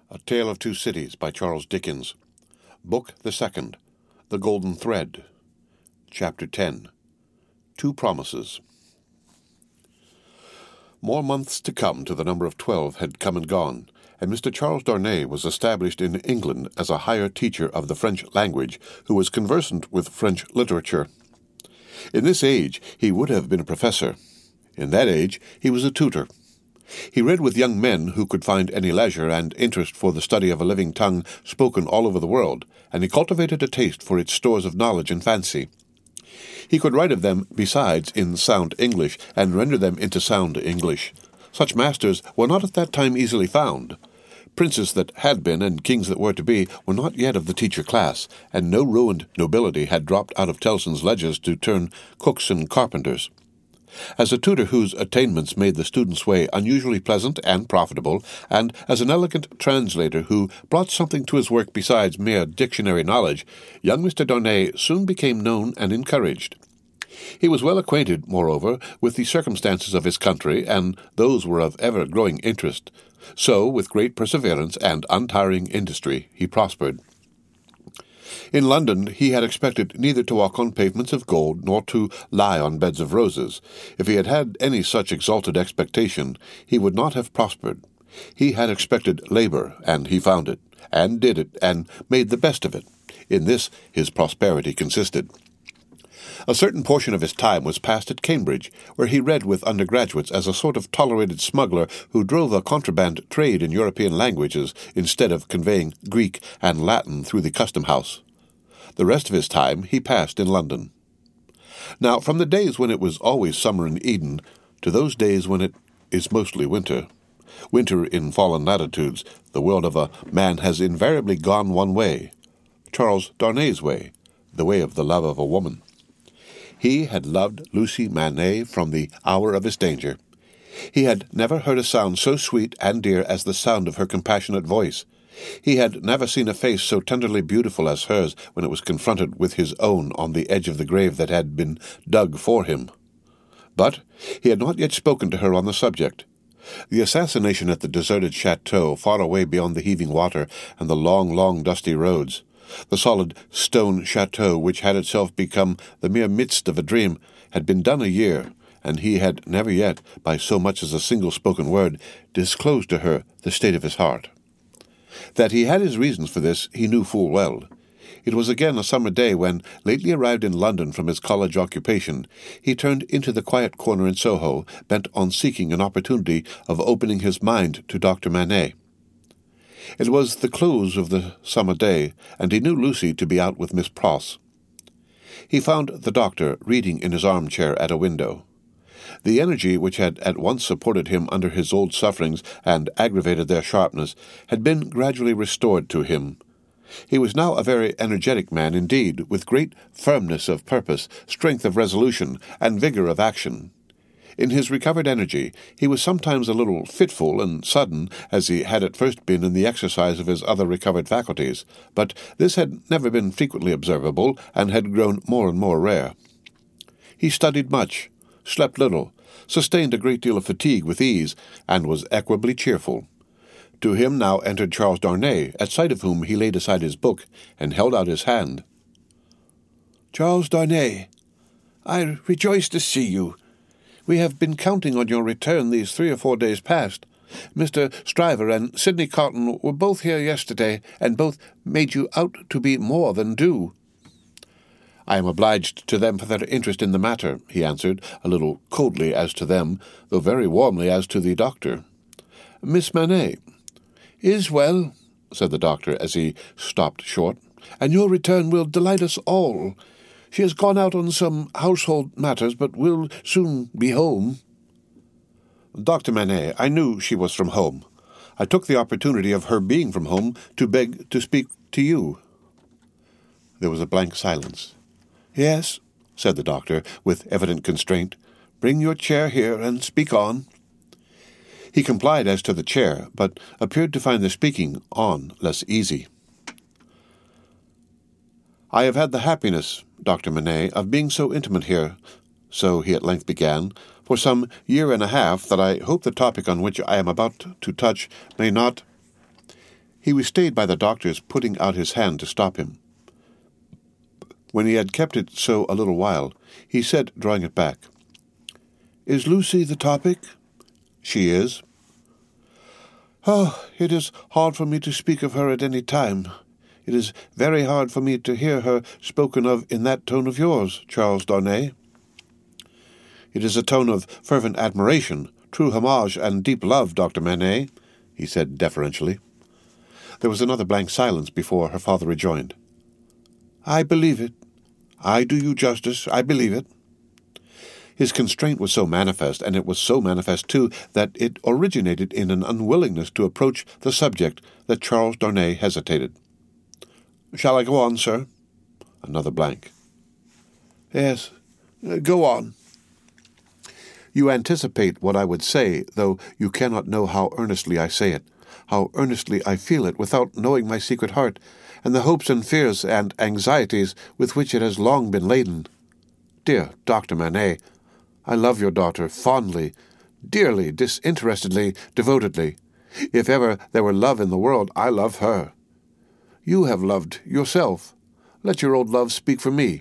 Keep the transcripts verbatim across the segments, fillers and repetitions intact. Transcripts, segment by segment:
A Tale of Two Cities by Charles Dickens. Book the Second, The Golden Thread. Chapter ten. Two Promises. More months to come to the number of twelve had come and gone, and Mister Charles Darnay was established in England as a higher teacher of the French language who was conversant with French literature. In this age he would have been a professor. In that age he was a tutor. He read with young men who could find any leisure and interest for the study of a living tongue spoken all over the world, and he cultivated a taste for its stores of knowledge and fancy. He could write of them, besides, in sound English, and render them into sound English. Such masters were not at that time easily found. Princes that had been, and kings that were to be, were not yet of the teacher class, and no ruined nobility had dropped out of Tellson's ledgers to turn cooks and carpenters. As a tutor whose attainments made the student's way unusually pleasant and profitable, and as an elegant translator who brought something to his work besides mere dictionary knowledge, young Mister Darnay soon became known and encouraged. He was well acquainted, moreover, with the circumstances of his country, and those were of ever-growing interest. So, with great perseverance and untiring industry, he prospered. In London he had expected neither to walk on pavements of gold nor to lie on beds of roses. If he had had any such exalted expectation, he would not have prospered. He had expected labour, and he found it, and did it, and made the best of it. In this his prosperity consisted. A certain portion of his time was passed at Cambridge, where he read with undergraduates as a sort of tolerated smuggler who drove a contraband trade in European languages instead of conveying Greek and Latin through the custom-house. The rest of his time he passed in London. Now, from the days when it was always summer in Eden to those days when it is mostly winter, winter in fallen latitudes, the world of a man has invariably gone one way, Charles Darnay's way, the way of the love of a woman. He had loved Lucy Manet from the hour of his danger. He had never heard a sound so sweet and dear as the sound of her compassionate voice. He had never seen a face so tenderly beautiful as hers when it was confronted with his own on the edge of the grave that had been dug for him. But he had not yet spoken to her on the subject. The assassination at the deserted chateau, far away beyond the heaving water and the long, long, dusty roads, the solid stone chateau which had itself become the mere midst of a dream, had been done a year, and he had never yet, by so much as a single spoken word, disclosed to her the state of his heart. That he had his reasons for this he knew full well. It was again a summer day when, lately arrived in London from his college occupation, he turned into the quiet corner in Soho, bent on seeking an opportunity of opening his mind to Doctor Manet. It was the close of the summer day, and he knew Lucy to be out with Miss Pross. He found the doctor reading in his armchair at a window. The energy which had at once supported him under his old sufferings and aggravated their sharpness had been gradually restored to him. He was now a very energetic man indeed, with great firmness of purpose, strength of resolution, and vigour of action. In his recovered energy he was sometimes a little fitful and sudden, as he had at first been in the exercise of his other recovered faculties, but this had never been frequently observable, and had grown more and more rare. He studied much, slept little, sustained a great deal of fatigue with ease, and was equably cheerful. To him now entered Charles Darnay, at sight of whom he laid aside his book, and held out his hand. "Charles Darnay, I rejoice to see you. We have been counting on your return these three or four days past. Mister Stryver and Sidney Cotton were both here yesterday, and both made you out to be more than due." "I am obliged to them for their interest in the matter," he answered, a little coldly as to them, though very warmly as to the doctor. "Miss Manet is well," said the doctor as he stopped short, "and your return will delight us all. She has gone out on some household matters, but will soon be home." "Doctor Manet, I knew she was from home. I took the opportunity of her being from home to beg to speak to you." There was a blank silence. "Yes," said the doctor, with evident constraint. "Bring your chair here and speak on." He complied as to the chair, but appeared to find the speaking on less easy. "I have had the happiness, Doctor Manet, of being so intimate here," so he at length began, "for some year and a half, that I hope the topic on which I am about to touch may not—" He was stayed by the doctor's putting out his hand to stop him. When he had kept it so a little while, he said, drawing it back, "Is Lucy the topic?" "She is." "Oh, it is hard for me to speak of her at any time. It is very hard for me to hear her spoken of in that tone of yours, Charles Darnay." "It is a tone of fervent admiration, true homage, and deep love, Doctor Manette," he said deferentially. There was another blank silence before her father rejoined, "I believe it. I do you justice. I believe it." His constraint was so manifest, and it was so manifest, too, that it originated in an unwillingness to approach the subject that Charles Darnay hesitated. "Shall I go on, sir?" Another blank. "Yes, go on." "You anticipate what I would say, though you cannot know how earnestly I say it, how earnestly I feel it, without knowing my secret heart, and the hopes and fears and anxieties with which it has long been laden. Dear Doctor Manette, I love your daughter fondly, dearly, disinterestedly, devotedly. If ever there were love in the world, I love her. You have loved yourself. Let your old love speak for me."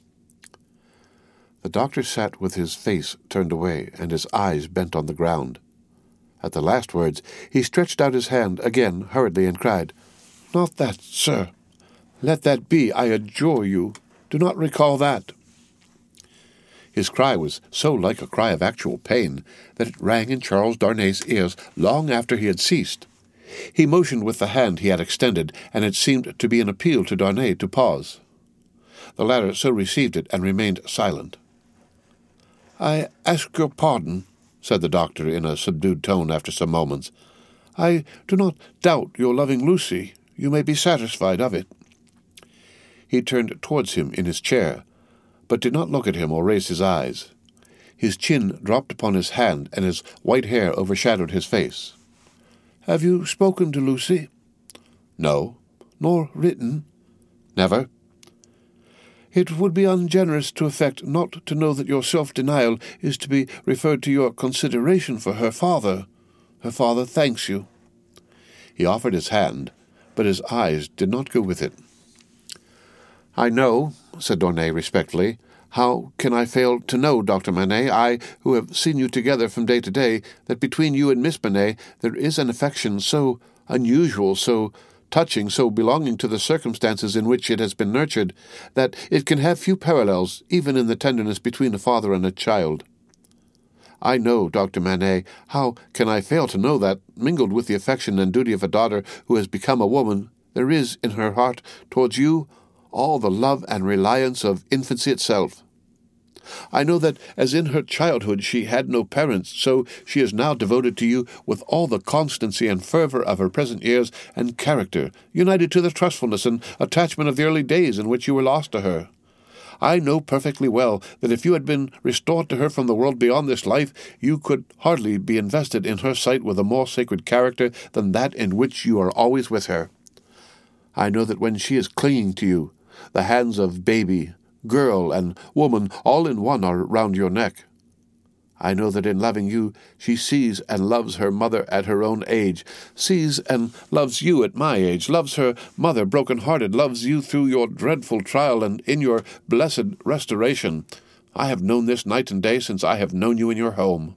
The doctor sat with his face turned away and his eyes bent on the ground. At the last words, he stretched out his hand again hurriedly and cried, "Not that, sir. Let that be, I adjure you. Do not recall that." His cry was so like a cry of actual pain that it rang in Charles Darnay's ears long after he had ceased. He motioned with the hand he had extended, and it seemed to be an appeal to Darnay to pause. The latter so received it and remained silent. "I ask your pardon," said the doctor in a subdued tone after some moments. "I do not doubt your loving Lucy. You may be satisfied of it." He turned towards him in his chair, but did not look at him or raise his eyes. His chin dropped upon his hand, and his white hair overshadowed his face. "Have you spoken to Lucy?" "No." "Nor written?" "Never." "It would be ungenerous to affect not to know that your self-denial is to be referred to your consideration for her father. Her father thanks you." He offered his hand, but his eyes did not go with it. "I know," said Darnay respectfully. "How can I fail to know, Doctor Manette, I, who have seen you together from day to day, that between you and Miss Manette there is an affection so unusual, so touching, so belonging to the circumstances in which it has been nurtured, that it can have few parallels, even in the tenderness between a father and a child. I know, Doctor Manette, how can I fail to know that, mingled with the affection and duty of a daughter who has become a woman, there is in her heart towards you all the love and reliance of infancy itself. I know that, as in her childhood she had no parents, so she is now devoted to you with all the constancy and fervour of her present years and character, united to the trustfulness and attachment of the early days in which you were lost to her. I know perfectly well that if you had been restored to her from the world beyond this life, you could hardly be invested in her sight with a more sacred character than that in which you are always with her. I know that when she is clinging to you, the hands of baby, girl, and woman all in one are round your neck. I know that in loving you she sees and loves her mother at her own age, sees and loves you at my age, loves her mother broken-hearted, loves you through your dreadful trial and in your blessed restoration. I have known this night and day since I have known you in your home."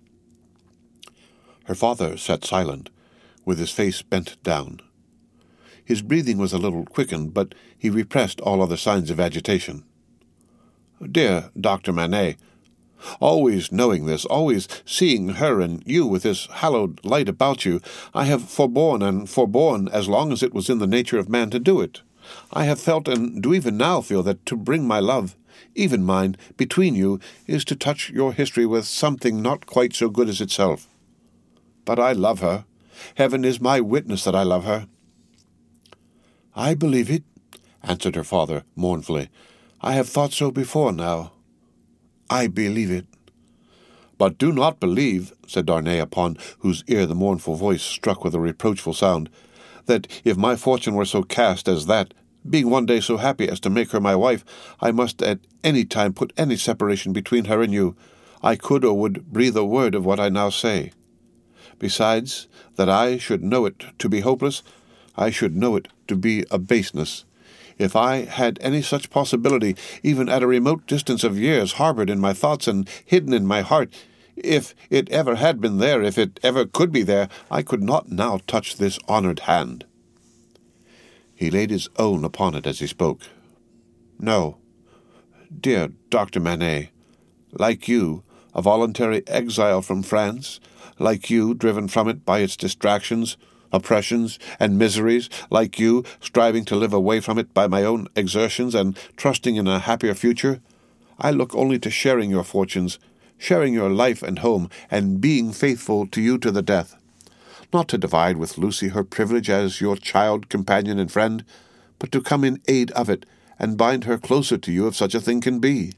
Her father sat silent, with his face bent down. His breathing was a little quickened, but he repressed all other signs of agitation. "Dear Doctor Manette, always knowing this, always seeing her and you with this hallowed light about you, I have forborne and forborne as long as it was in the nature of man to do it. I have felt and do even now feel that to bring my love, even mine, between you is to touch your history with something not quite so good as itself. But I love her. Heaven is my witness that I love her." "I believe it," answered her father mournfully. "I have thought so before now. I believe it." "But do not believe," said Darnay, upon whose ear the mournful voice struck with a reproachful sound, "that if my fortune were so cast as that, being one day so happy as to make her my wife, I must at any time put any separation between her and you, I could or would breathe a word of what I now say. Besides, that I should know it to be hopeless, I should know it to be a baseness. If I had any such possibility, even at a remote distance of years, harbored in my thoughts and hidden in my heart, if it ever had been there, if it ever could be there, I could not now touch this honored hand." He laid his own upon it as he spoke. "No, dear Doctor Manette, like you, a voluntary exile from France, like you, driven from it by its distractions, oppressions, and miseries, like you, striving to live away from it by my own exertions and trusting in a happier future, I look only to sharing your fortunes, sharing your life and home, and being faithful to you to the death. Not to divide with Lucy her privilege as your child, companion, and friend, but to come in aid of it, and bind her closer to you if such a thing can be."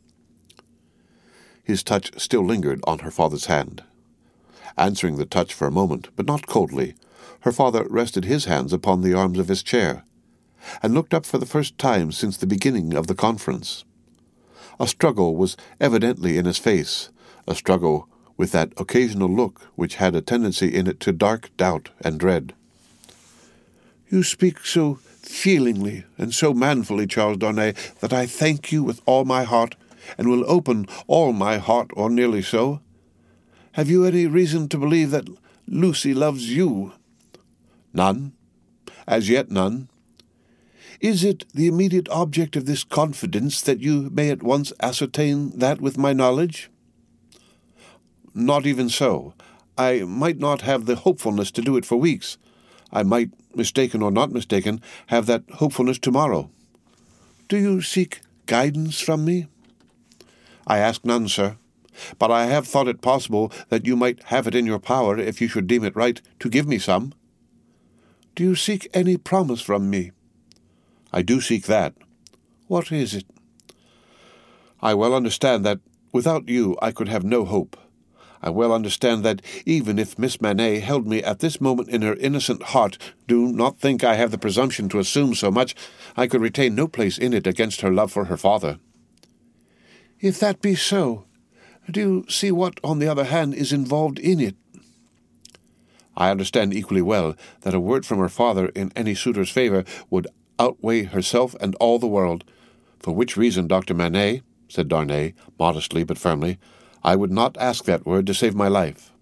His touch still lingered on her father's hand. Answering the touch for a moment, but not coldly, her father rested his hands upon the arms of his chair, and looked up for the first time since the beginning of the conference. A struggle was evidently in his face, a struggle with that occasional look which had a tendency in it to dark doubt and dread. "You speak so feelingly and so manfully, Charles Darnay, that I thank you with all my heart, and will open all my heart, or nearly so. Have you any reason to believe that Lucy loves you?" "None. As yet none." "Is it the immediate object of this confidence that you may at once ascertain that with my knowledge?" "Not even so. I might not have the hopefulness to do it for weeks. I might, mistaken or not mistaken, have that hopefulness tomorrow." "Do you seek guidance from me?" "I ask none, sir. But I have thought it possible that you might have it in your power, if you should deem it right, to give me some." "Do you seek any promise from me?" "I do seek that." "What is it?" "I well understand that without you I could have no hope. I well understand that even if Miss Manette held me at this moment in her innocent heart, do not think I have the presumption to assume so much, I could retain no place in it against her love for her father." "If that be so, do you see what, on the other hand, is involved in it?" "I understand equally well that a word from her father in any suitor's favour would outweigh herself and all the world, for which reason, Doctor Manette," said Darnay, modestly but firmly, "I would not ask that word to save my life."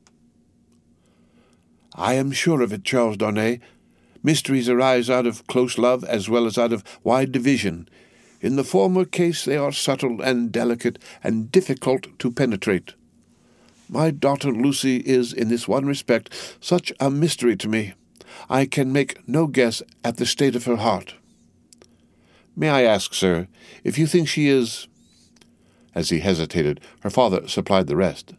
"I am sure of it, Charles Darnay. Mysteries arise out of close love as well as out of wide division. In the former case they are subtle and delicate and difficult to penetrate. My daughter Lucy is, in this one respect, such a mystery to me. I can make no guess at the state of her heart." "May I ask, sir, if you think she is—" As he hesitated, her father supplied the rest.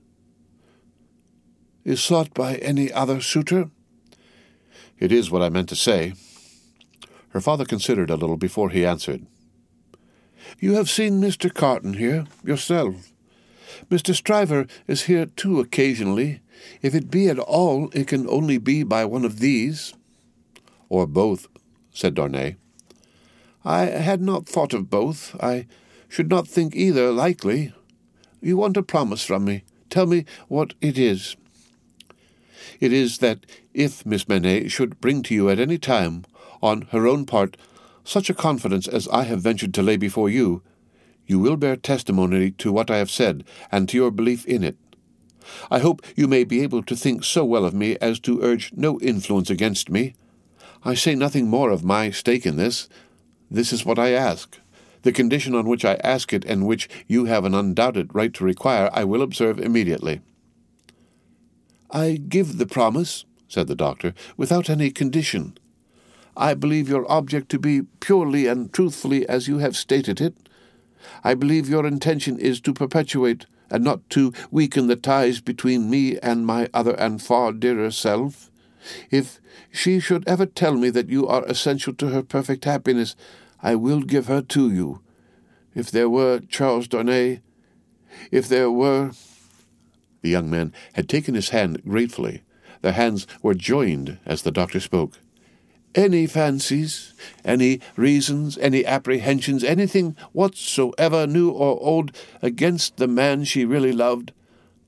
"Is sought by any other suitor?" "It is what I meant to say." Her father considered a little before he answered. "You have seen Mister Carton here, yourself. Mister Stryver is here too occasionally. If it be at all, it can only be by one of these." "Or both," said Darnay. "I had not thought of both. I should not think either likely. You want a promise from me. Tell me what it is." "It is that if Miss Manette should bring to you at any time, on her own part, such a confidence as I have ventured to lay before you, you will bear testimony to what I have said, and to your belief in it. I hope you may be able to think so well of me as to urge no influence against me. I say nothing more of my stake in this. This is what I ask. The condition on which I ask it, and which you have an undoubted right to require, I will observe immediately." "I give the promise," said the doctor, "without any condition. I believe your object to be purely and truthfully as you have stated it. I believe your intention is to perpetuate and not to weaken the ties between me and my other and far dearer self. If she should ever tell me that you are essential to her perfect happiness, I will give her to you. If there were, Charles Darnay, if there were—" The young man had taken his hand gratefully. Their hands were joined as the doctor spoke. "Any fancies, any reasons, any apprehensions, anything whatsoever, new or old, against the man she really loved,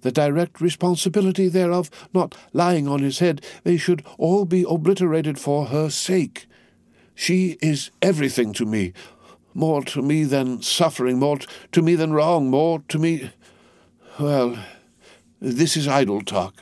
the direct responsibility thereof not lying on his head, they should all be obliterated for her sake. She is everything to me, more to me than suffering, more to me than wrong, more to me... Well, this is idle talk."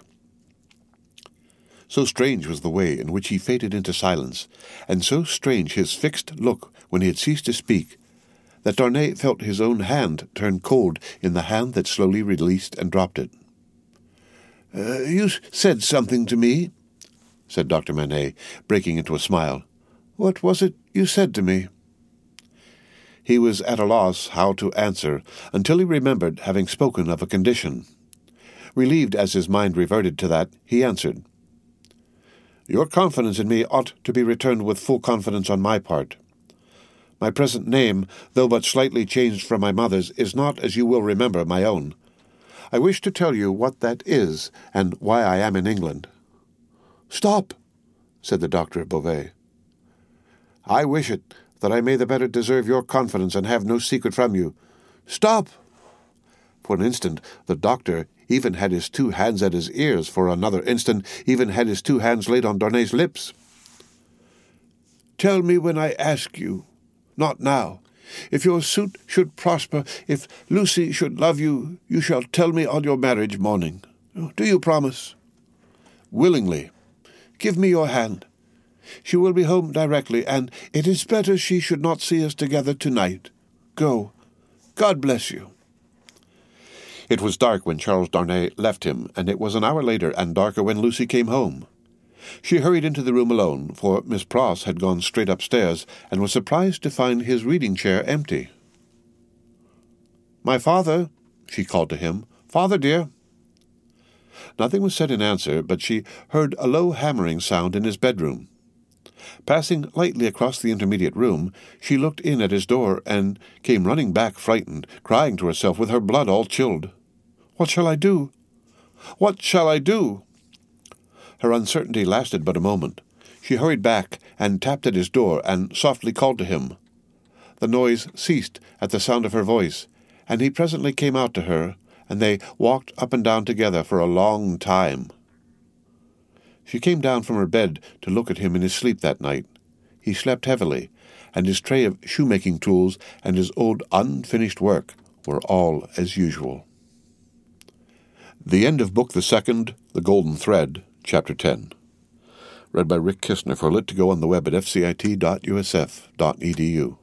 So strange was the way in which he faded into silence, and so strange his fixed look when he had ceased to speak, that Darnay felt his own hand turn cold in the hand that slowly released and dropped it. Uh, "You said something to me," said Doctor Manette, breaking into a smile. "What was it you said to me?" He was at a loss how to answer, until he remembered having spoken of a condition. Relieved as his mind reverted to that, he answered, "Your confidence in me ought to be returned with full confidence on my part. My present name, though but slightly changed from my mother's, is not, as you will remember, my own. I wish to tell you what that is, and why I am in England." "Stop," said the doctor of Beauvais. "I wish it, that I may the better deserve your confidence and have no secret from you. Stop!" For an instant the doctor even had his two hands at his ears, for another instant even had his two hands laid on Darnay's lips. "Tell me when I ask you, not now. If your suit should prosper, if Lucy should love you, you shall tell me on your marriage morning. Do you promise?" "Willingly." "Give me your hand. She will be home directly, and it is better she should not see us together tonight. Go. God bless you." It was dark when Charles Darnay left him, and it was an hour later and darker when Lucy came home. She hurried into the room alone, for Miss Pross had gone straight upstairs, and was surprised to find his reading-chair empty. "My father," she called to him. "Father, dear." Nothing was said in answer, but she heard a low hammering sound in his bedroom. Passing lightly across the intermediate room, she looked in at his door, and came running back frightened, crying to herself with her blood all chilled, "What shall I do? What shall I do?" Her uncertainty lasted but a moment. She hurried back, and tapped at his door, and softly called to him. The noise ceased at the sound of her voice, and he presently came out to her, and they walked up and down together for a long time. She came down from her bed to look at him in his sleep that night. He slept heavily, and his tray of shoemaking tools and his old unfinished work were all as usual. The end of Book the Second, The Golden Thread, Chapter ten. Read by Rick Kistner for Lit to Go on the web at f c i t dot u s f dot e d u.